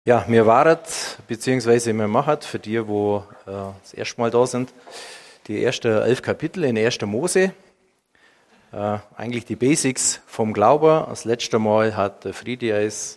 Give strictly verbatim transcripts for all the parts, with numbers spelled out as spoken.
Ja, wir waren, beziehungsweise wir machen für die, wo äh, das erste Mal da sind, die ersten elf Kapitel in erster Mose. Äh, eigentlich die Basics vom Glauben. Das letzte Mal hat der Friedi es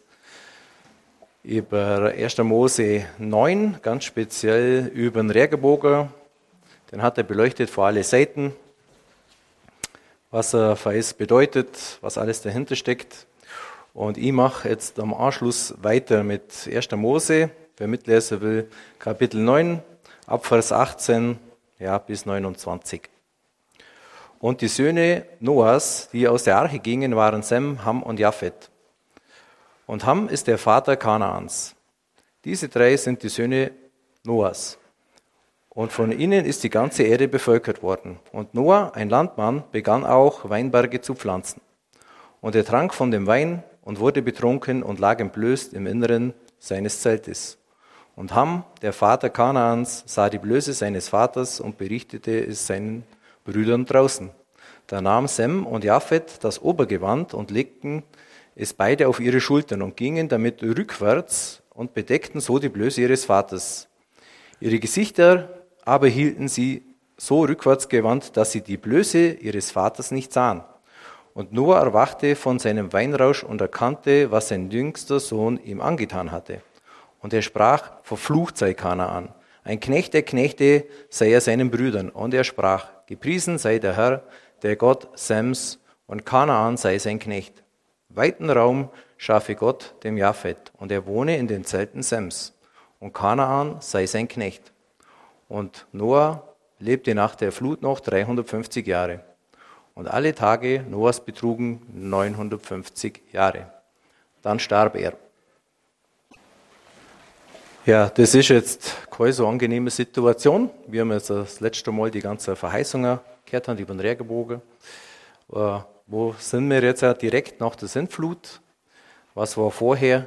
über erster Mose neun, ganz speziell über den Regenbogen. Den hat er beleuchtet vor alle Seiten, was er für es bedeutet, was alles dahinter steckt. Und ich mache jetzt am Anschluss weiter mit erster Mose, wer mitlesen will, Kapitel neun, ab Vers achtzehn ja, bis neunundzwanzig. Und die Söhne Noahs, die aus der Arche gingen, waren Sem, Ham und Japhet. Und Ham ist der Vater Kanaans. Diese drei sind die Söhne Noahs. Und von ihnen ist die ganze Erde bevölkert worden. Und Noah, ein Landmann, begann auch, Weinberge zu pflanzen. Und er trank von dem Wein und wurde betrunken und lag entblößt im Inneren seines Zeltes. Und Ham, der Vater Kanaans, sah die Blöße seines Vaters und berichtete es seinen Brüdern draußen. Da nahm Sem und Japhet das Obergewand und legten es beide auf ihre Schultern und gingen damit rückwärts und bedeckten so die Blöße ihres Vaters. Ihre Gesichter aber hielten sie so rückwärts gewandt, dass sie die Blöße ihres Vaters nicht sahen. Und Noah erwachte von seinem Weinrausch und erkannte, was sein jüngster Sohn ihm angetan hatte. Und er sprach, verflucht sei Kanaan. Ein Knecht der Knechte sei er seinen Brüdern. Und er sprach, gepriesen sei der Herr, der Gott Sems, und Kanaan sei sein Knecht. Weiten Raum schaffe Gott dem Japhet, und er wohne in den Zelten Sems. Und Kanaan sei sein Knecht. Und Noah lebte nach der Flut noch dreihundertfünfzig Jahre. Und alle Tage Noahs betrugen neunhundertfünfzig Jahre. Dann starb er. Ja, das ist jetzt keine so angenehme Situation. Wir haben jetzt das letzte Mal die ganzen Verheißungen gehört haben, über den Regenbogen. Äh, wo sind wir jetzt direkt nach der Sintflut? Was war vorher?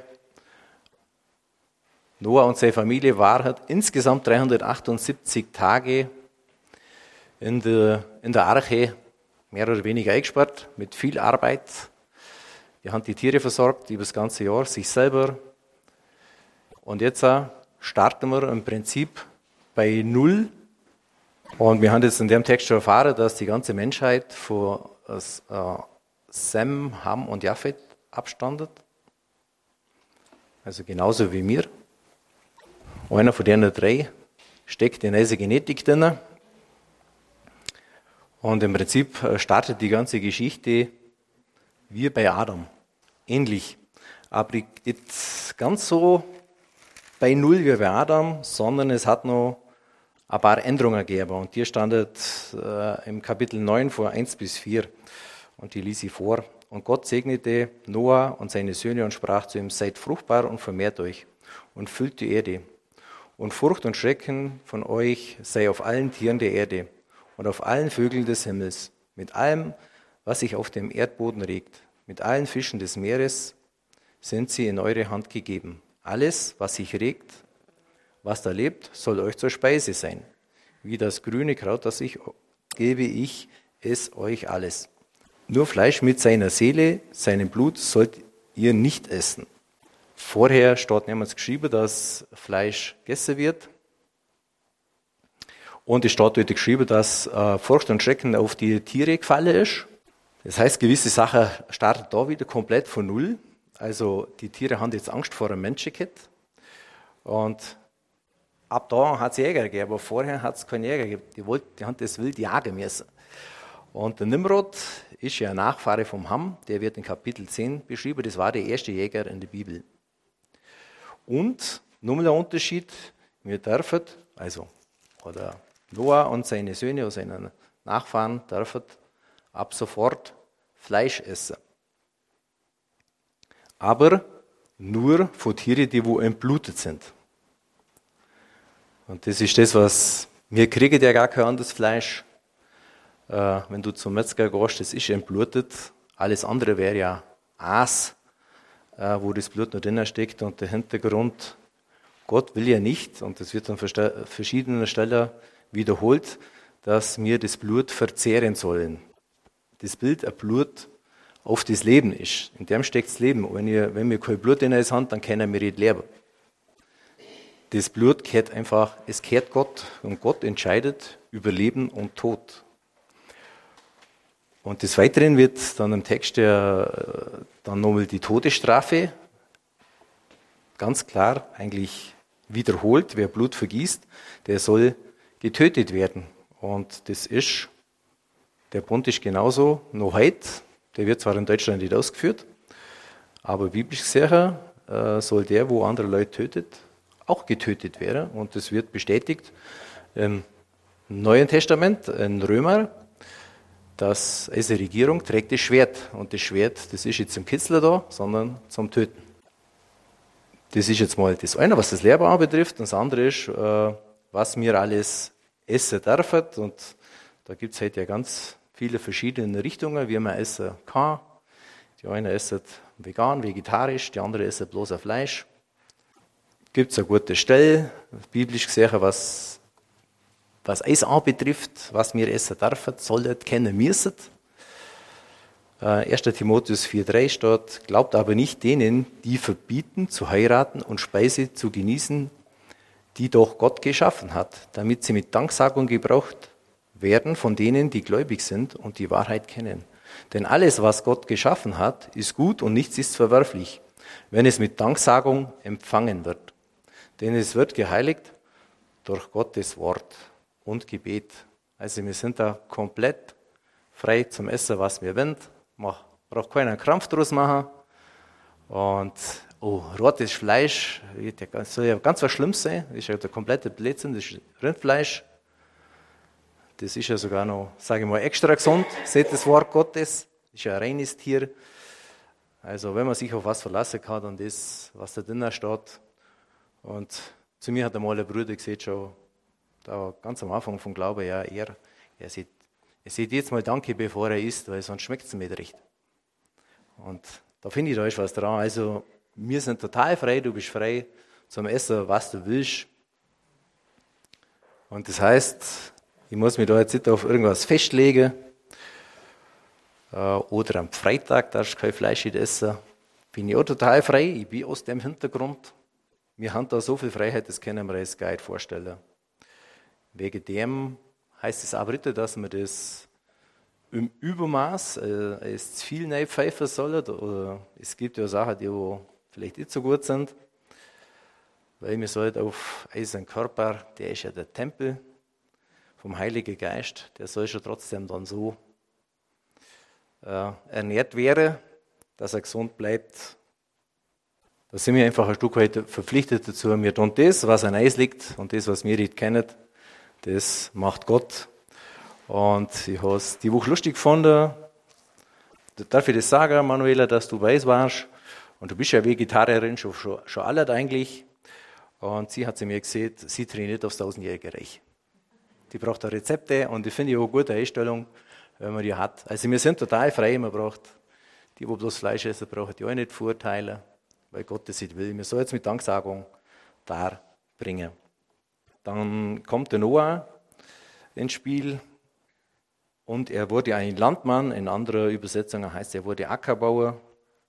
Noah und seine Familie waren insgesamt dreihundertachtundsiebzig Tage in der, in der Arche, mehr oder weniger eingesperrt, mit viel Arbeit. Die haben die Tiere versorgt über das ganze Jahr, sich selber. Und jetzt starten wir im Prinzip bei Null. Und wir haben jetzt in dem Text schon erfahren, dass die ganze Menschheit von äh, Sem, Ham und Japhet abstandet. Also genauso wie wir. Einer von denen drei steckt in dieser Genetik drin. Und im Prinzip startet die ganze Geschichte wie bei Adam. Ähnlich. Aber nicht ganz so bei Null wie bei Adam, sondern es hat noch ein paar Änderungen gegeben. Und die standen äh, im Kapitel neun von eins bis vier. Und die ließ ich vor. Und Gott segnete Noah und seine Söhne und sprach zu ihm, seid fruchtbar und vermehrt euch und füllt die Erde. Und Furcht und Schrecken von euch sei auf allen Tieren der Erde und auf allen Vögeln des Himmels, mit allem, was sich auf dem Erdboden regt, mit allen Fischen des Meeres sind sie in eure Hand gegeben. Alles, was sich regt, was da lebt, soll euch zur Speise sein. Wie das grüne Kraut, das ich gebe ich es euch alles. Nur Fleisch mit seiner Seele, seinem Blut sollt ihr nicht essen. Vorher steht nämlich geschrieben, dass Fleisch gegessen wird. Und es steht dort geschrieben, dass äh, Furcht und Schrecken auf die Tiere gefallen ist. Das heißt, gewisse Sachen starten da wieder komplett von Null. Also die Tiere haben jetzt Angst vor einem Menschen gehabt. Und ab da hat es Jäger gegeben, aber vorher hat es keinen Jäger gegeben. Die, wollten, die haben das wild jagen müssen. Und der Nimrod ist ja ein Nachfahre vom Ham, der wird in Kapitel zehn beschrieben. Das war der erste Jäger in der Bibel. Und nochmal ein Unterschied, wir dürfen, also oder Noah und seine Söhne und seine Nachfahren dürfen ab sofort Fleisch essen. Aber nur von Tieren, die wo entblutet sind. Und das ist das, was wir kriegen ja gar kein anderes Fleisch. Äh, wenn du zum Metzger gehst, das ist entblutet. Alles andere wäre ja Aas, äh, wo das Blut noch drin steckt. Und der Hintergrund, Gott will ja nicht, und das wird an verschiedenen Stellen wiederholt, dass wir das Blut verzehren sollen. Das Bild, ein Blut auf das Leben ist. In dem steckt das Leben. Wenn, ihr, wenn wir kein Blut in uns haben, dann können wir nicht leben. das Blut gehört einfach, es gehört Gott und Gott entscheidet über Leben und Tod. Und des Weiteren wird dann im Text ja dann nochmal die Todesstrafe ganz klar eigentlich wiederholt. Wer Blut vergießt, der soll getötet werden. Und das ist, der Bund ist genauso noch heute. Der wird zwar in Deutschland nicht ausgeführt, aber biblisch gesehen äh, soll der, wo andere Leute tötet, auch getötet werden. Und das wird bestätigt im Neuen Testament, in Römer, dass als Regierung trägt das Schwert. Und das Schwert, das ist jetzt zum Kitzler da, sondern zum Töten. Das ist jetzt mal das eine, was das Lehrbar betrifft. Und das andere ist, äh, was wir alles essen dürfen. Und da gibt es heute ja ganz viele verschiedene Richtungen, wie man essen kann. Die einen essen vegan, vegetarisch, die anderen essen bloß auf Fleisch. Gibt es eine gute Stelle, biblisch gesehen, was, was Eis anbetrifft, was wir essen dürfen, sollen, kennen müssen. Äh, erster Timotheus vier drei steht, glaubt aber nicht denen, die verbieten, zu heiraten und Speise zu genießen, die doch Gott geschaffen hat, damit sie mit Danksagung gebraucht werden von denen, die gläubig sind und die Wahrheit kennen. Denn alles, was Gott geschaffen hat, ist gut und nichts ist verwerflich, wenn es mit Danksagung empfangen wird. Denn es wird geheiligt durch Gottes Wort und Gebet. Also wir sind da komplett frei zum Essen, was wir wollen. Man braucht keinen Krampf draus machen. Und oh, rotes Fleisch, das soll ja ganz was Schlimmes sein. Das ist ja der komplette Blödsinn, das ist Rindfleisch. Das ist ja sogar noch, sage ich mal, extra gesund. Seht das Wort Gottes, das ist ja ein reines Tier. Also wenn man sich auf was verlassen kann, dann das, was da drinnen steht. Und zu mir hat einmal ein Bruder gesagt, schon da ganz am Anfang vom Glauben, ja, er, er sieht, er sieht jetzt mal Danke, bevor er isst, weil sonst schmeckt es mir nicht recht. Und da finde ich, da ist was dran. Also wir sind total frei, du bist frei zum Essen, was du willst. Und das heißt, ich muss mich da jetzt nicht auf irgendwas festlegen. Oder am Freitag darfst du kein Fleisch essen. Bin ich auch total frei. Ich bin aus dem Hintergrund. Wir haben da so viel Freiheit, das können wir uns gar nicht vorstellen. Wegen dem heißt es aber nicht, dass wir das im Übermaß äh, es zu viel reinpfeifen sollen. Oder es gibt ja Sachen, die vielleicht nicht so gut sind. Weil wir sollten auf unseren Körper, der ist ja der Tempel vom Heiligen Geist, der soll schon trotzdem dann so äh, ernährt werden, dass er gesund bleibt. Da sind wir einfach ein Stück weit verpflichtet dazu. Wir tun das, was an Eis liegt und das, was wir nicht kennen, das macht Gott. Und ich habe es die Woche lustig gefunden. Darf ich das sagen, Manuela, dass du weiß warst? Und du bist ja Vegetarierin, schon, schon, schon alt eigentlich. Und sie hat zu mir gesagt, sie trainiert aufs tausendjährige Reich. Die braucht da Rezepte und die finde ich auch eine gute Einstellung, wenn man die hat. Also wir sind total frei, man braucht, die, die bloß Fleisch essen, brauchen die auch nicht verurteilen, weil Gott das nicht will. Wir sollen jetzt mit Danksagung darbringen. Dann kommt der Noah ins Spiel und er wurde ein Landmann, in anderer Übersetzung heißt er wurde Ackerbauer.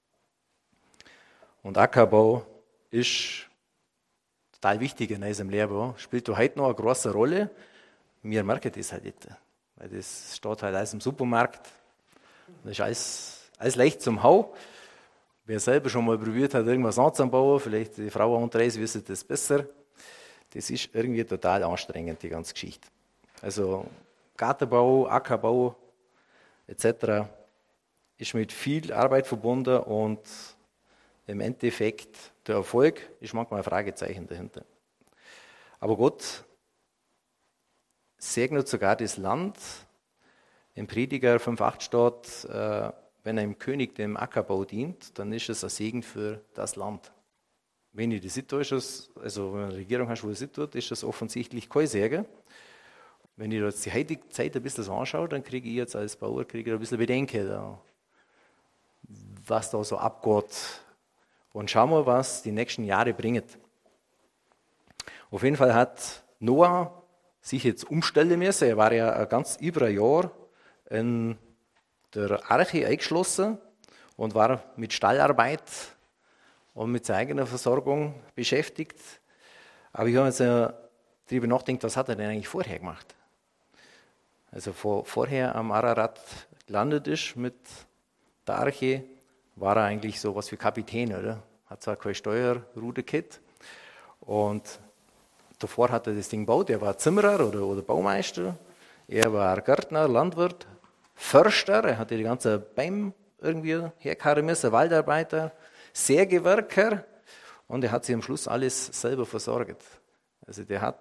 Und Ackerbau ist total wichtig in unserem Leben, spielt heute noch eine große Rolle. Wir merken das halt nicht, weil das steht halt alles im Supermarkt. Das ist alles, alles leicht zum Hau. Wer selber schon mal probiert hat, irgendwas anzubauen, vielleicht die Frauen unter uns wissen das besser, das ist irgendwie total anstrengend, die ganze Geschichte. Also Gartenbau, Ackerbau et cetera ist mit viel Arbeit verbunden und im Endeffekt der Erfolg ist manchmal ein Fragezeichen dahinter. Aber Gott segnet sogar das Land. Im Prediger fünf acht steht, äh, wenn einem König dem Ackerbau dient, dann ist es ein Segen für das Land. Wenn ich das nicht tue, ist das, also wenn du eine Regierung hast, wo das nicht tut, ist das offensichtlich kein Segen. Wenn ich jetzt die heutige Zeit ein bisschen so anschaue, dann kriege ich jetzt als Bauer kriege ich ein bisschen Bedenken, da, was da so abgeht. Und schauen wir, was die nächsten Jahre bringen. Auf jeden Fall hat Noah sich jetzt umstellen müssen. Er war ja ein ganz über ein Jahr in der Arche eingeschlossen und war mit Stallarbeit und mit seiner eigenen Versorgung beschäftigt. Aber ich habe jetzt ja darüber nachgedacht, was hat er denn eigentlich vorher gemacht? Also vor, vorher am Ararat gelandet ist mit der Arche, war er eigentlich so was wie Kapitän, oder? Hat zwar keine Steuerruder gehabt. Und davor hat er das Ding gebaut. Er war Zimmerer oder, oder Baumeister. Er war Gärtner, Landwirt, Förster. Er hatte die ganze Bäume irgendwie herkarren müssen, Waldarbeiter, Sägewerker. Und er hat sich am Schluss alles selber versorgt. Also der hat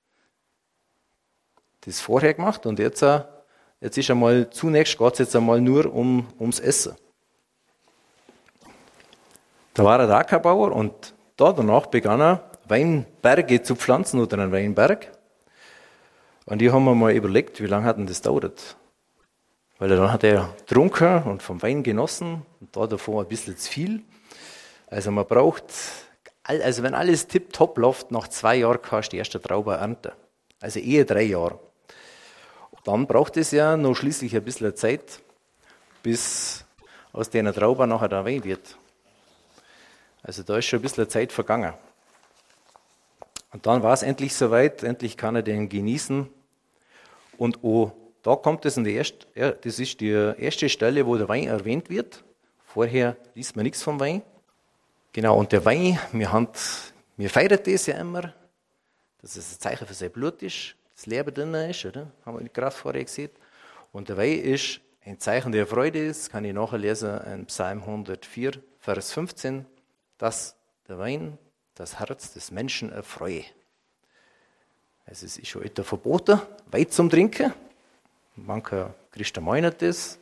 das vorher gemacht und jetzt, jetzt ist einmal, zunächst geht es jetzt einmal nur um, ums Essen. Da war er der Ackerbauer und da danach begann er, Weinberge zu pflanzen oder einen Weinberg. Und die haben wir mal überlegt, wie lange hat denn das dauert? Weil dann hat er getrunken und vom Wein genossen und da davor ein bisschen zu viel. Also man braucht, also wenn alles tipptopp läuft, nach zwei Jahren kannst du die erste Traube ernten. Also eher drei Jahre. Dann braucht es ja noch schließlich ein bisschen Zeit, bis aus der Traube nachher der Wein wird. Also da ist schon ein bisschen Zeit vergangen. Und dann war es endlich soweit, endlich kann er den genießen. Und oh, da kommt es in die erste, das ist die erste Stelle, wo der Wein erwähnt wird. Vorher liest man nichts vom Wein. Genau, und der Wein, wir, haben, wir feiern das ja immer, dass es ein Zeichen für sein Blut ist, das Leben drin ist, oder? Haben wir gerade vorher gesehen. Und der Wein ist ein Zeichen der Freude, das kann ich nachlesen in Psalm hundertvier, Vers fünfzehn, dass der Wein das Herz des Menschen erfreue. Also es ist schon etwa verboten, Wein zum Trinken. Manche Christen meinen das.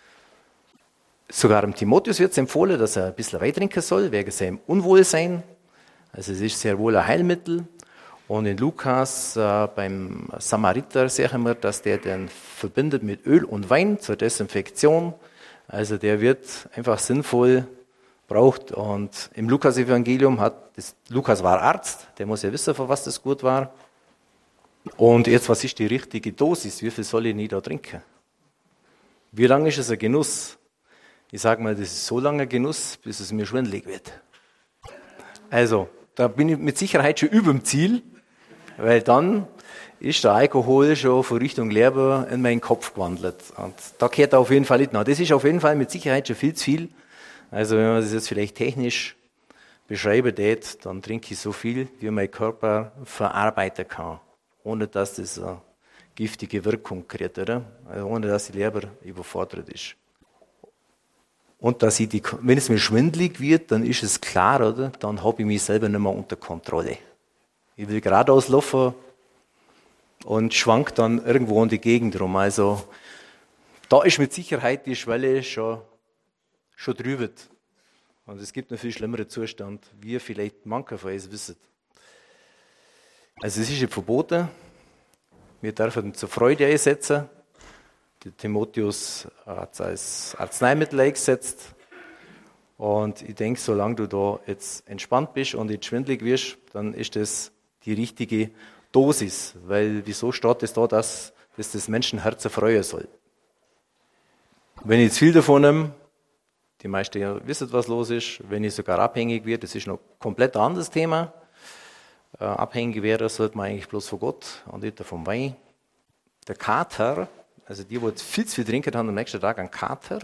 Sogar dem Timotheus wird es empfohlen, dass er ein bisschen Wein trinken soll, wegen seinem Unwohlsein. Also es ist sehr wohl ein Heilmittel. Und in Lukas, äh, beim Samariter, sehen wir, dass der den verbindet mit Öl und Wein zur Desinfektion. Also der wird einfach sinnvoll braucht. Und im Lukas-Evangelium hat, das, Lukas war Arzt, der muss ja wissen, für was das gut war. Und jetzt, was ist die richtige Dosis? Wie viel soll ich nie da trinken? Wie lange ist es ein Genuss? Ich sage mal, das ist so lange Genuss, bis es mir schwindelig wird. Also, da bin ich mit Sicherheit schon über dem Ziel, weil dann ist der Alkohol schon von Richtung Leber in meinen Kopf gewandelt. Und da gehört er auf jeden Fall nicht nach. Das ist auf jeden Fall mit Sicherheit schon viel zu viel. Also, wenn man das jetzt vielleicht technisch beschreiben tät, dann trinke ich so viel, wie mein Körper verarbeiten kann, ohne dass das eine giftige Wirkung kriegt, oder? Also ohne dass die Leber überfordert ist. Und dass ich die, wenn es mir schwindelig wird, dann ist es klar, oder? Dann habe ich mich selber nicht mehr unter Kontrolle. Ich will geradeaus laufen und schwank dann irgendwo in die Gegend rum. Also da ist mit Sicherheit die Schwelle schon, schon drüber. Und es gibt noch viel schlimmeren Zustand, wie ihr vielleicht manche von euch wissen. Also es ist nicht verboten. Wir dürfen zur Freude einsetzen. Der Timotheus hat es als Arzneimittel eingesetzt. Und ich denke, solange du da jetzt entspannt bist und nicht schwindelig wirst, dann ist das die richtige Dosis. Weil wieso steht es da, dass, dass das Menschenherz erfreuen soll? Wenn ich jetzt viel davon nehme, die meisten ja wissen, was los ist, wenn ich sogar abhängig werde, das ist noch ein komplett anderes Thema. Äh, abhängig wäre, sollte man eigentlich bloß von Gott und nicht vom Wein. Der Kater, also die, die viel zu viel trinken, haben am nächsten Tag einen Kater.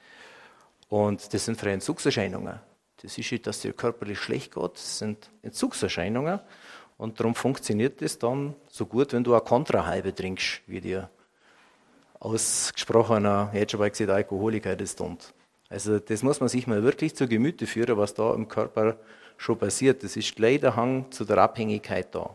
Und das sind für Entzugserscheinungen. Das ist nicht, dass dir körperlich schlecht geht, das sind Entzugserscheinungen. Und darum funktioniert das dann so gut, wenn du eine Kontrahalbe trinkst, wie dir ausgesprochener, ich hätte schon mal gesagt, Alkoholiker das tut. Also das muss man sich mal wirklich zu Gemüte führen, was da im Körper schon passiert. Das ist gleich der Hang zu der Abhängigkeit da.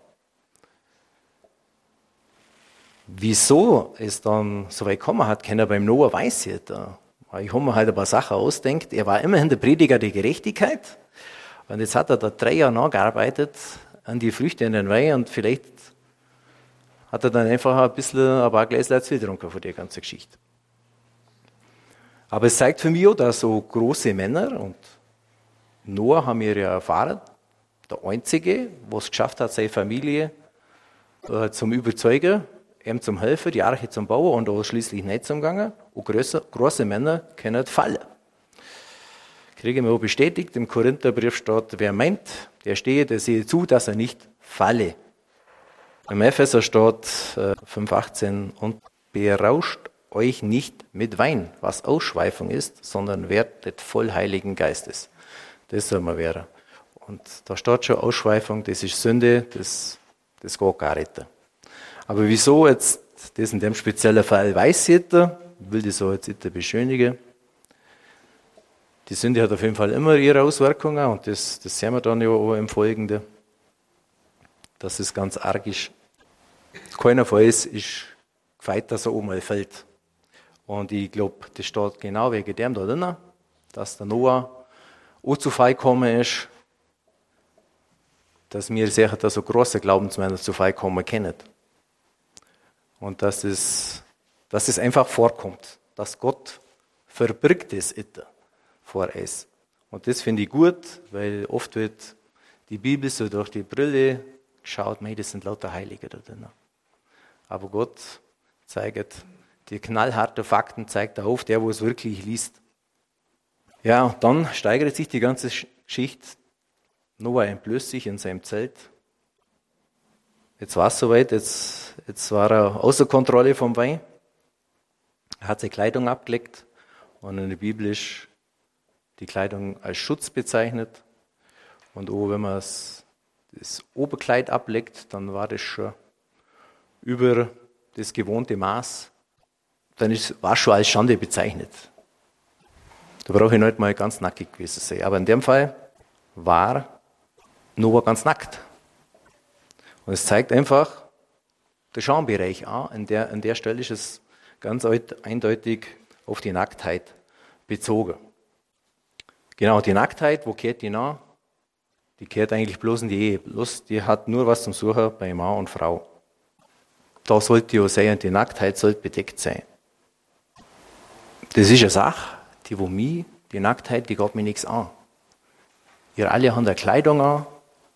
Wieso es dann so weit gekommen hat, kann er beim Noah weiß ich. Ich habe mir halt ein paar Sachen ausdenkt. Er war immerhin der Prediger der Gerechtigkeit. Und jetzt hat er da drei Jahre nachgearbeitet an die Früchte in den Wein und vielleicht hat er dann einfach ein bisschen, ein paar Gläser zu viel getrunken von der ganzen Geschichte. Aber es zeigt für mich auch, dass so große Männer, und Noah haben wir ja erfahren, der Einzige, der es geschafft hat, seine Familie äh, zum Überzeugen, ihm zum Helfen, die Arche zum Bauen und auch schließlich nicht zum Gange. Und große, große Männer können fallen. Kriegen wir auch bestätigt, im Korintherbrief steht, wer meint, der stehe, der sehe zu, dass er nicht Falle. Im Epheser steht äh, fünf achtzehn, und berauscht euch nicht mit Wein, was Ausschweifung ist, sondern werdet voll Heiligen Geistes. Das soll man werden. Und da steht schon Ausschweifung, das ist Sünde, das, das geht gar nicht. Aber wieso jetzt das in dem speziellen Fall weiß jeder, will das so jetzt nicht beschönigen. Die Sünde hat auf jeden Fall immer ihre Auswirkungen und das, das sehen wir dann ja auch im Folgenden, dass es ganz arg ist. Keiner von uns ist gefeit, dass er oben mal fällt. Und ich glaube, das steht genau wegen dem da drin, dass der Noah auch zu Fall gekommen ist, dass wir sicher da so große Glaubensmänner zu Fall kommen kennen. Und dass es, dass es einfach vorkommt, dass Gott verbirgt es vor uns. Und das finde ich gut, weil oft wird die Bibel so durch die Brille geschaut, mei, das sind lauter Heilige da drin. Aber Gott zeigt die knallharten Fakten, zeigt er auf, der, wo es wirklich liest. Ja, und dann steigert sich die ganze Geschichte. Noah entblößt sich in seinem Zelt. Jetzt war es soweit, jetzt, jetzt war er außer Kontrolle vom Wein. Er hat seine Kleidung abgelegt und in der Bibel ist die Kleidung als Schutz bezeichnet. Und auch wenn man das, das Oberkleid ablegt, dann war das schon über das gewohnte Maß. Dann ist, war es schon als Schande bezeichnet. Da brauche ich nicht mal ganz nackig gewesen sein. Aber in dem Fall war Noah ganz nackt. Und es zeigt einfach den Schambereich an. An der, an der Stelle ist es ganz eindeutig auf die Nacktheit bezogen. Genau, die Nacktheit, wo kehrt die nach? Die kehrt eigentlich bloß in die Ehe. Bloß die hat nur was zum Suchen bei Mann und Frau. Da sollte ja sein, die Nacktheit sollte bedeckt sein. Das ist eine Sache, die wo mich, die Nacktheit, die geht mir nichts an. Ihr alle habt eine Kleidung an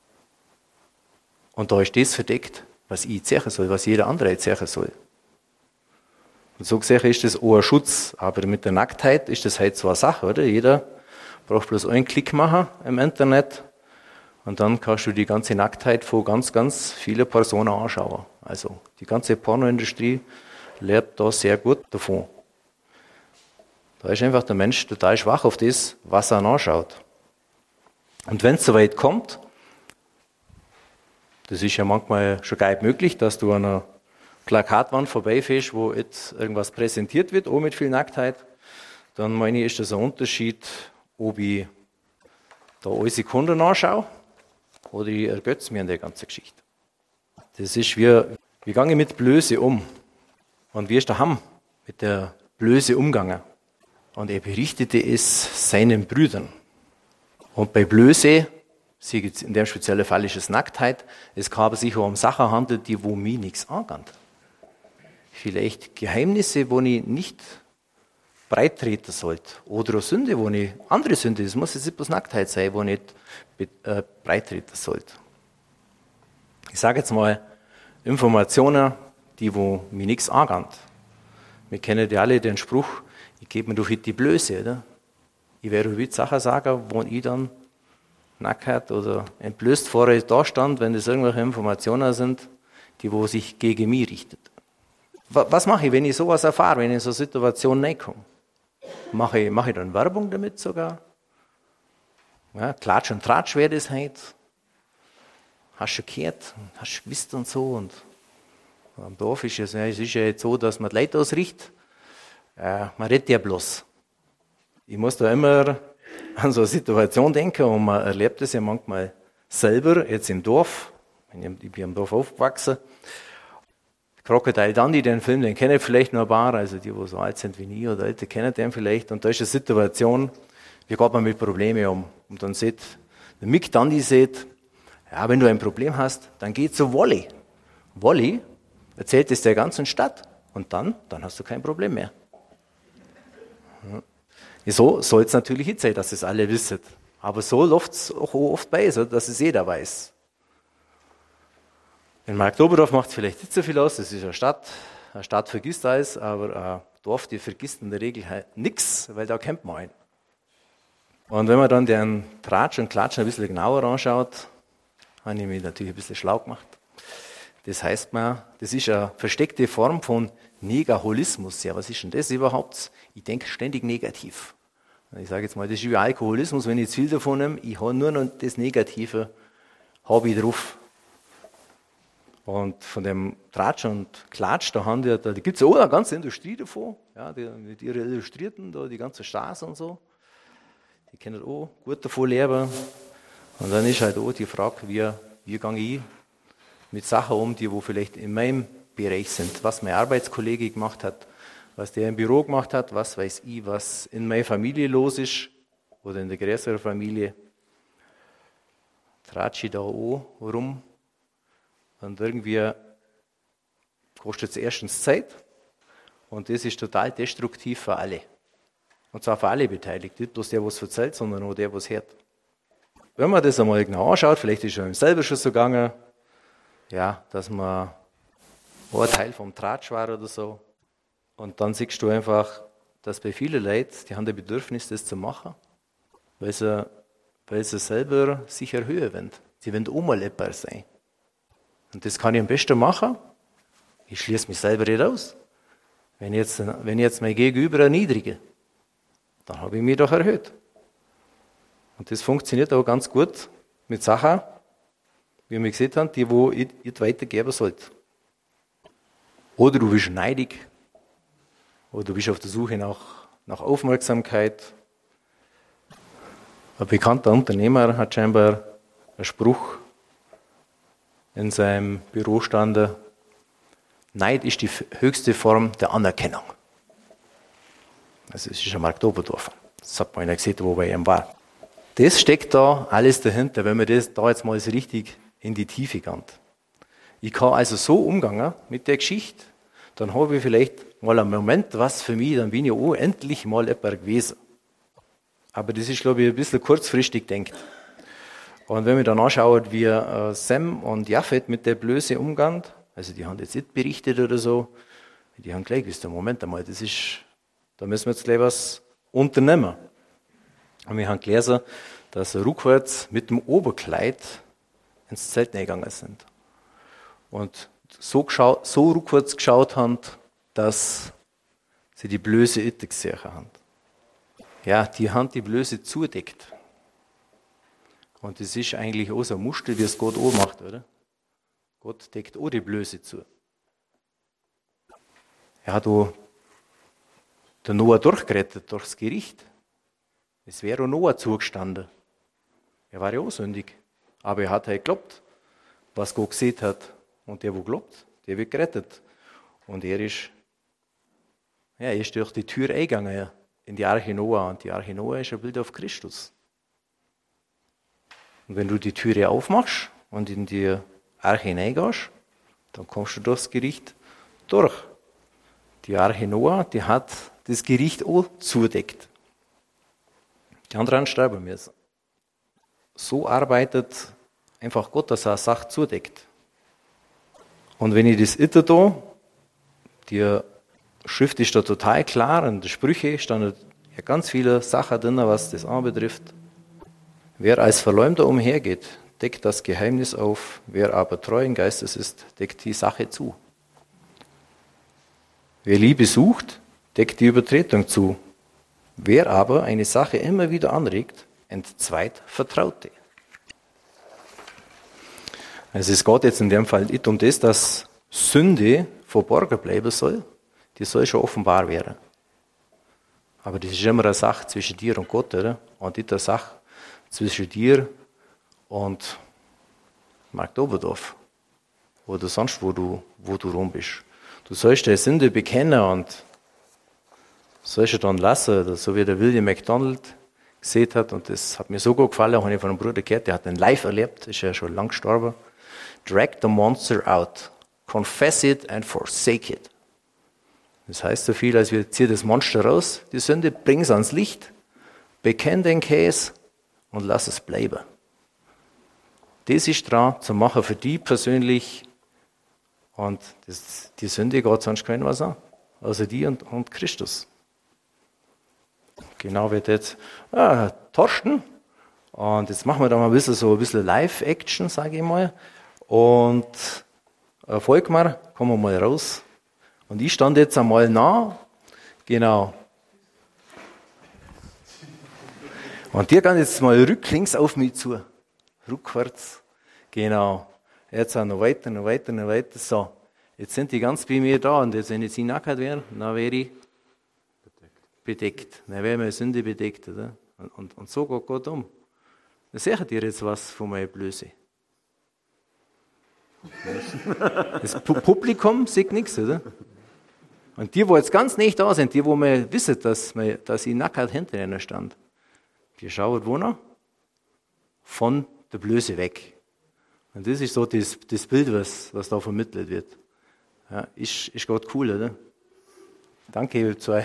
und da ist das verdeckt, was ich zechen soll, was jeder andere zechen soll. Und so gesehen ist das auch ein Schutz, aber mit der Nacktheit ist das halt so eine Sache, oder? Jeder braucht bloß einen Klick machen im Internet und dann kannst du die ganze Nacktheit von ganz, ganz vielen Personen anschauen. Also die ganze Pornoindustrie lebt da sehr gut davon. Da ist einfach der Mensch total schwach auf das, was er anschaut. Und wenn es soweit kommt, das ist ja manchmal schon gar nicht möglich, dass du an einer Plakatwand vorbeifährst, wo jetzt irgendwas präsentiert wird, auch mit viel Nacktheit, dann meine ich, ist das ein Unterschied, ob ich da alle Sekunden anschaue oder ich ergötze mich an der ganzen Geschichte. Das ist wie, wie gehe ich mit Blöße um? Und wie ist der Ham mit der Blöße umgegangen? Und er berichtete es seinen Brüdern. Und bei Blöße, in dem speziellen Fall ist es Nacktheit, es kann aber sich auch um Sachen handeln, die wo mir nichts angehen. Vielleicht Geheimnisse, wo ich nicht breittreten sollte. Oder eine Sünde, wo ich, andere Sünde, das muss jetzt nicht bloß Nacktheit sein, wo ich nicht äh, breittreten sollte. Ich sage jetzt mal Informationen, die wo mir nichts angehen. Wir kennen ja alle den Spruch, ich gebe mir doch nicht die Blöße, oder? Ich werde heute Sachen sagen, wo ich dann nackt oder entblößt vorher da stand, wenn das irgendwelche Informationen sind, die wo sich gegen mich richten. Was mache ich, wenn ich sowas erfahre, wenn ich in so eine Situation reinkomme? Mache ich, mache ich dann Werbung damit sogar? Ja, Klatsch und Tratsch wäre das heute. Hast du gehört, hast du gewusst und so. Und am Dorf ist es, ja, es ist ja jetzt so, dass man die Leute ausrichtet. Äh, man redet ja bloß. Ich muss da immer an so eine Situation denken und man erlebt es ja manchmal selber, jetzt im Dorf. Ich bin im Dorf aufgewachsen. Crocodile Dundee, den Film, den kennen vielleicht noch ein paar, also die, die so alt sind wie ich oder älter, kennen den vielleicht. Und da ist eine Situation, wie geht man mit Problemen um? Und dann sieht der Mick Dundee, sieht, ja, wenn du ein Problem hast, dann geh zu Wally. Wally erzählt es der ganzen Stadt und dann, dann hast du kein Problem mehr. Ja. So soll es natürlich nicht sein, dass es alle wissen. Aber so läuft es auch oft bei, so, dass es jeder weiß. In Marktoberdorf macht es vielleicht nicht so viel aus, das ist eine Stadt. Eine Stadt vergisst alles, aber ein Dorf, die vergisst in der Regel halt nichts, weil da kennt man einen. Und wenn man dann den Tratsch und Klatsch ein bisschen genauer anschaut, habe ich mich natürlich ein bisschen schlau gemacht. Das heißt mal, das ist eine versteckte Form von Negaholismus. Ja, was ist denn das überhaupt? Ich denke ständig negativ. Ich sage jetzt mal, das ist wie Alkoholismus, wenn ich zu viel davon nehme, ich habe nur noch das Negative, habe ich drauf. Und von dem Tratsch und Klatsch, da, haben die, da gibt es auch eine ganze Industrie davon, ja, die, mit ihren Illustrierten, da, die ganze Straße und so. Die können auch gut davon leben. Und dann ist halt auch die Frage, wie, wie gehe ich mit Sachen um, die wo vielleicht in meinem Bereich sind, was mein Arbeitskollege gemacht hat, was der im Büro gemacht hat, was weiß ich, was in meiner Familie los ist oder in der größeren Familie. Tratsche ich da auch rum und irgendwie kostet es erstens Zeit und das ist total destruktiv für alle. Und zwar für alle Beteiligten, nicht bloß der, der es erzählt, sondern auch der, der es hört. Wenn man das einmal genau anschaut, vielleicht ist es einem selber schon so gegangen, ja, dass man auch ein Teil vom Tratsch war oder so. Und dann siehst du einfach, dass bei vielen Leuten, die haben das Bedürfnis, das zu machen, weil sie, weil sie selber sich erhöhen wollen. Sie wollen auch mal etwas sein. Und das kann ich am besten machen. Ich schließe mich selber nicht aus. Wenn ich jetzt, wenn ich jetzt mein Gegenüber erniedrige, dann habe ich mich doch erhöht. Und das funktioniert auch ganz gut mit Sachen, wie wir gesehen haben, die wo ich, ich weitergeben sollte. Oder du bist neidig, oder du bist auf der Suche nach, nach Aufmerksamkeit. Ein bekannter Unternehmer hat scheinbar einen Spruch in seinem Büro standen: Neid ist die höchste Form der Anerkennung. Also es ist ein Markt Oberdorfer. Das hat man ja gesehen, wo bei ihm war. Das steckt da alles dahinter, wenn man das da jetzt mal so richtig in die Tiefe geht. Ich kann also so umgehen mit der Geschichte, dann habe ich vielleicht mal einen Moment was für mich, dann bin ich auch endlich mal jemand gewesen. Aber das ist, glaube ich, ein bisschen kurzfristig denkt. Und wenn man dann anschaut, wie äh, Sam und Japhet mit der Blöße umgehen, also die haben jetzt nicht berichtet oder so, die haben gleich gewusst, Moment einmal, das ist, da müssen wir jetzt gleich was unternehmen. Und wir haben gelesen, dass sie rückwärts mit dem Oberkleid ins Zelt gegangen sind. Und so, geschaut, so rückwärts geschaut haben, dass sie die Blöße nicht gesehen haben. Ja, die haben die Blöße zudeckt. Und das ist eigentlich auch so ein Muster, wie es Gott auch macht, oder? Gott deckt auch die Blöße zu. Er hat auch den Noah durchgerettet durchs Gericht. Es wäre auch Noah zugestanden. Er war ja auch sündig. Aber er hat halt geglaubt, was Gott gesehen hat. Und der, der glaubt, der wird gerettet. Und er ist, ja, er ist durch die Tür eingegangen in die Arche Noah. Und die Arche Noah ist ein Bild auf Christus. Und wenn du die Türe aufmachst und in die Arche hineingehst, dann kommst du durchs Gericht durch. Die Arche Noah, die hat das Gericht auch zudeckt. Die anderen sterben müssen. So arbeitet einfach Gott, dass er eine Sache zudeckt. Und wenn ich das itte da, die Schrift ist da total klar, in den Sprüchen standen ja ganz viele Sachen drin, was das anbetrifft. Wer als Verleumder umhergeht, deckt das Geheimnis auf, wer aber treuen Geistes ist, deckt die Sache zu. Wer Liebe sucht, deckt die Übertretung zu. Wer aber eine Sache immer wieder anregt, entzweit Vertraute. Also es geht jetzt in dem Fall nicht um das, dass Sünde verborgen bleiben soll, die soll schon offenbar werden. Aber das ist immer eine Sache zwischen dir und Gott, oder? Und nicht eine Sache zwischen dir und Markt Oberdorf oder sonst wo du, wo du rum bist. Du sollst deine Sünde bekennen und sollst du dann lassen, so wie der William MacDonald gesehen hat, und das hat mir so gut gefallen, auch habe ich von einem Bruder gehört, der hat den live erlebt, ist ja schon lang gestorben. Drag the monster out, confess it and forsake it. Das heißt so viel, als wir ziehen das Monster raus, die Sünde, bring es ans Licht, bekenn den Käse und lass es bleiben. Das ist dran zu machen für die persönlich, und das, die Sünde geht sonst keinem was an, außer die und, und Christus. Genau wie jetzt, ah, Thorsten, Und jetzt machen wir da mal ein bisschen so ein bisschen Live-Action, sage ich mal. Und äh, folg mir, kommen wir mal raus. Und ich stand jetzt einmal nah. Genau. Und die kann jetzt mal rücklings auf mich zu. Rückwärts. Genau. Jetzt auch noch weiter, noch weiter, noch weiter. So. Jetzt sind die ganz bei mir da. Und jetzt, wenn jetzt ich nackt wäre, dann wäre ich bedeckt. bedeckt. Dann wäre meine Sünde bedeckt. Oder? Und, und, und so geht Gott um. Dann seht ihr jetzt was von meiner Blöße. Das Publikum sieht nichts, oder? Und die, die jetzt ganz nicht da sind, die, wo wir wissen, dass, wir, dass ich nackt hinter ihnen stand, die schauen wo noch? Von der Blöße weg. Und das ist so das, das Bild, was, was da vermittelt wird. Ja, ist, ist Gott cool, oder? Danke, ihr zwei.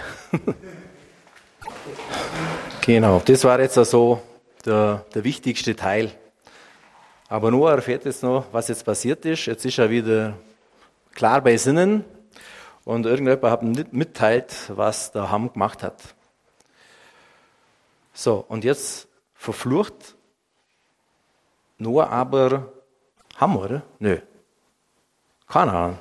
Genau, das war jetzt also der, der wichtigste Teil. Aber Noah erfährt jetzt noch, was jetzt passiert ist. Jetzt ist er wieder klar bei Sinnen und irgendjemand hat ihm mitteilt, was der Ham gemacht hat. So, und jetzt verflucht Noah aber Ham, oder? Nö. Kanaan.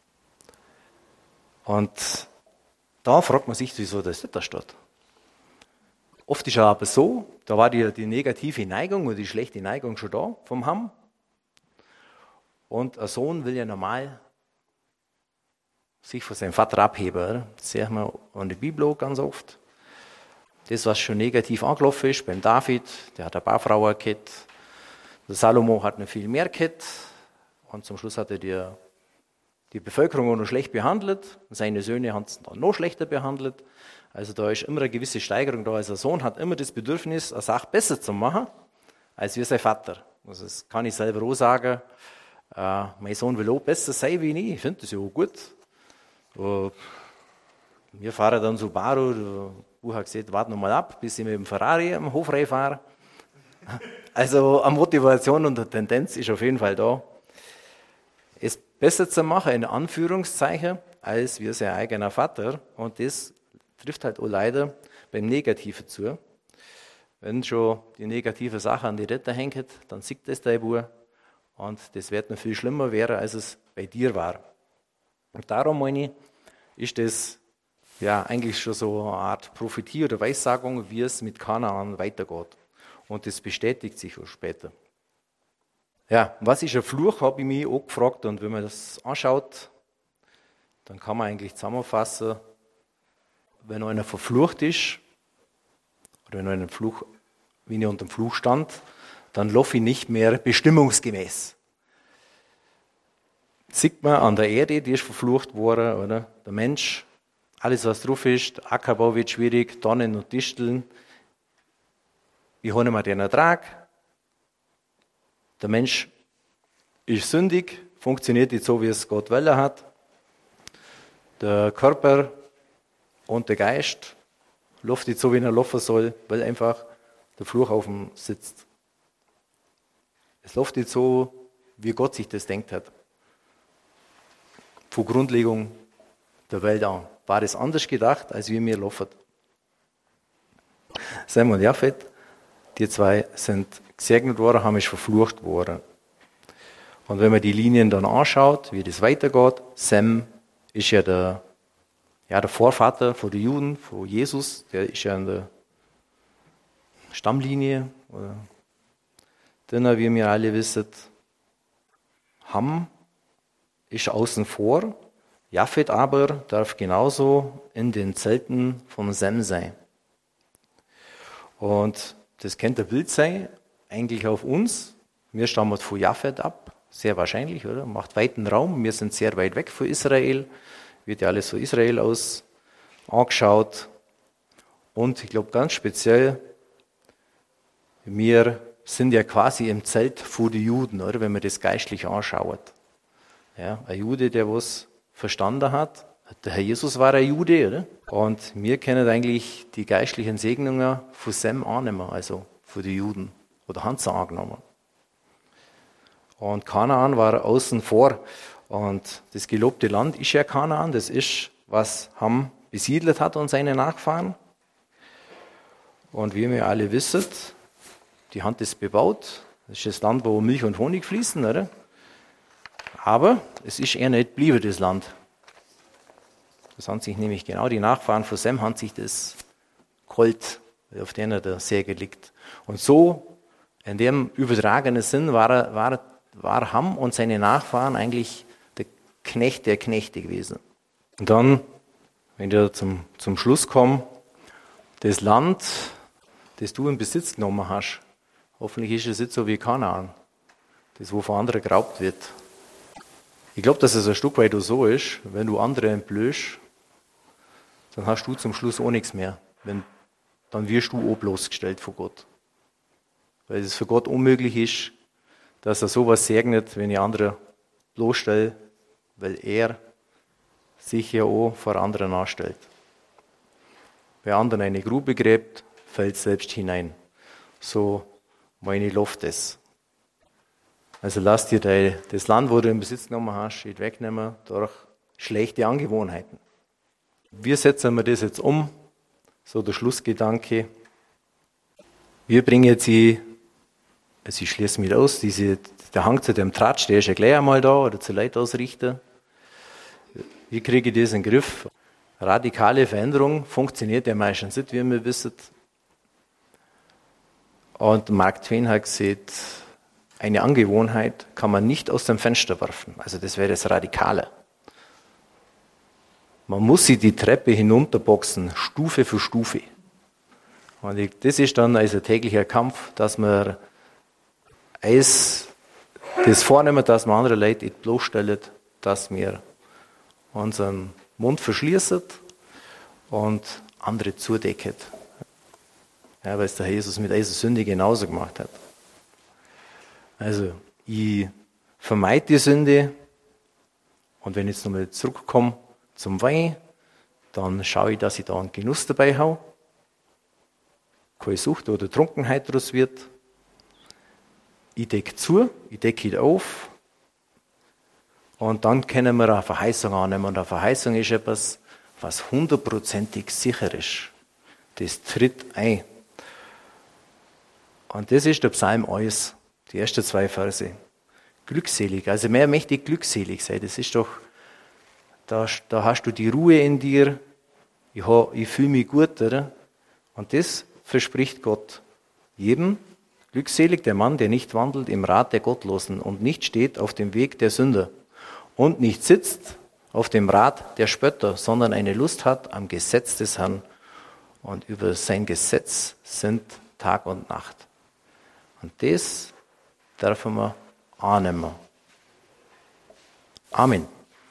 Und da fragt man sich, wieso das da steht. Oft ist es aber so, da war die, die negative Neigung oder die schlechte Neigung schon da vom Ham. Und ein Sohn will ja normal sich von seinem Vater abheben. Oder? Das sehen wir in der Bibel auch ganz oft. Das, was schon negativ angelaufen ist, beim David, der hat eine paar Frauen gehabt. Der Salomo hat noch viel mehr gehabt. Und zum Schluss hat er die, die Bevölkerung auch noch schlecht behandelt. Seine Söhne haben es dann noch schlechter behandelt. Also da ist immer eine gewisse Steigerung da. Also ein Sohn hat immer das Bedürfnis, eine Sache besser zu machen, als wie sein Vater. Also das kann ich selber auch sagen. Äh, mein Sohn will auch besser sein wie ich. Ich finde das ja auch gut. Uh, wir fahren dann Subaru. Der Buch hat gesagt, warte noch mal ab, bis ich mit dem Ferrari am Hof reinfahre. Also eine Motivation und eine Tendenz ist auf jeden Fall da, es besser zu machen, in Anführungszeichen, als wie sein eigener Vater. Und das trifft halt auch leider beim Negativen zu. Wenn schon die negative Sache an die Ritter hängt, dann sieht das dein Bub und das wird noch viel schlimmer werden, als es bei dir war. Und darum meine ich, ist das ja eigentlich schon so eine Art Prophetie oder Weissagung, wie es mit Kanaan weitergeht. Und das bestätigt sich auch später. Ja, was ist ein Fluch, habe ich mich auch gefragt. Und wenn man das anschaut, dann kann man eigentlich zusammenfassen, wenn einer verflucht ist, oder wenn einer Fluch, wie ich unter dem Fluch stand, dann laufe ich nicht mehr bestimmungsgemäß. Sieht man an der Erde, die ist verflucht worden, oder? Der Mensch, alles was drauf ist, der Ackerbau wird schwierig, Dornen und Disteln. Wie haben wir den Ertrag? Der Mensch ist sündig, funktioniert nicht so, wie es Gott wollen hat. Der Körper und der Geist läuft nicht so, wie er laufen soll, weil einfach der Fluch auf ihm sitzt. Es läuft nicht so, wie Gott sich das denkt hat. Von Grundlegung der Welt an war das anders gedacht, als wie mir laufen. Sem und Japhet, die zwei sind gesegnet worden, haben ist verflucht worden. Und wenn man die Linien dann anschaut, wie das weitergeht, Sem ist ja der, ja der Vorvater von den Juden, von Jesus, der ist ja in der Stammlinie. Oder dann, wie wir alle wissen, Ham ist außen vor, Japhet aber darf genauso in den Zelten vom Sem sein. Und das könnte ein Bild sein, eigentlich auf uns. Wir stammen von Japhet ab, sehr wahrscheinlich, oder? Macht weiten Raum. Wir sind sehr weit weg von Israel. Wird ja alles von Israel aus angeschaut. Und ich glaube ganz speziell, wir sind ja quasi im Zelt von den Juden, oder? Wenn man das geistlich anschaut. Ja, ein Jude, der was verstanden hat. Der Herr Jesus war ein Jude, oder? Und wir kennen eigentlich die geistlichen Segnungen von Sem annehmen, also von den Juden. Oder haben sie angenommen. Und Kanaan war außen vor. Und das gelobte Land ist ja Kanaan. Das ist, was Ham besiedelt hat und seine Nachfahren. Und wie wir alle wissen, die Hand ist bebaut. Das ist das Land, wo Milch und Honig fließen, oder? Aber es ist eher nicht blieben, das Land. Das haben sich nämlich genau die Nachfahren von Sem haben sich das geholt, auf denen der Segen liegt. Und so, in dem übertragenen Sinn, war, er, war, war Ham und seine Nachfahren eigentlich der Knecht der Knechte gewesen. Und dann, wenn wir zum, zum Schluss kommen, das Land, das du in Besitz genommen hast, hoffentlich ist es nicht so wie Kanaan, das wo von anderen geraubt wird. Ich glaube, dass es ein Stück weit so ist, wenn du andere entblößt, dann hast du zum Schluss auch nichts mehr. Wenn, dann wirst du auch bloßgestellt von Gott. Weil es für Gott unmöglich ist, dass er sowas segnet, wenn ich andere bloßstelle, weil er sich ja auch vor anderen anstellt. Wer anderen eine Grube gräbt, fällt selbst hinein. So meine Luft es. Also lass dir das Land, wo du in Besitz genommen hast, nicht wegnehmen durch schlechte Angewohnheiten. Wie setzen wir das jetzt um? So der Schlussgedanke. Wir bringen jetzt die, also ich schließe mich aus, diese, der Hang zu dem Tratsch, der ist ja gleich einmal da, oder zu Leid ausrichten. Wie kriege ich das in den Griff? Radikale Veränderung funktioniert ja meistens nicht, wie wir wissen. Und Mark Twain hat gesagt, eine Angewohnheit kann man nicht aus dem Fenster werfen. Also das wäre das Radikale. Man muss sie die Treppe hinunterboxen, Stufe für Stufe. Und das ist dann also täglicher Kampf, dass man eins das vornehmen, dass man andere Leute nicht bloßstellen, dass wir unseren Mund verschließen und andere zudecken. Ja, weil es der Jesus mit dieser Sünde genauso gemacht hat. Also, ich vermeide die Sünde und wenn ich jetzt nochmal zurückkomme zum Wein, dann schaue ich, dass ich da einen Genuss dabei habe. Keine Sucht oder Trunkenheit daraus wird. Ich decke zu, ich decke ihn auf und dann können wir eine Verheißung annehmen. Und eine Verheißung ist etwas, was hundertprozentig sicher ist. Das tritt ein. Und das ist der Psalm eins, die ersten zwei Verse. Glückselig, also mehr mächtig glückselig sein. Das ist doch, da, da hast du die Ruhe in dir. Ich, ich fühle mich gut, oder? Und das verspricht Gott jedem. Glückselig der Mann, der nicht wandelt im Rat der Gottlosen und nicht steht auf dem Weg der Sünder und nicht sitzt auf dem Rat der Spötter, sondern eine Lust hat am Gesetz des Herrn und über sein Gesetz sind Tag und Nacht. Und das dürfen wir annehmen. Amen.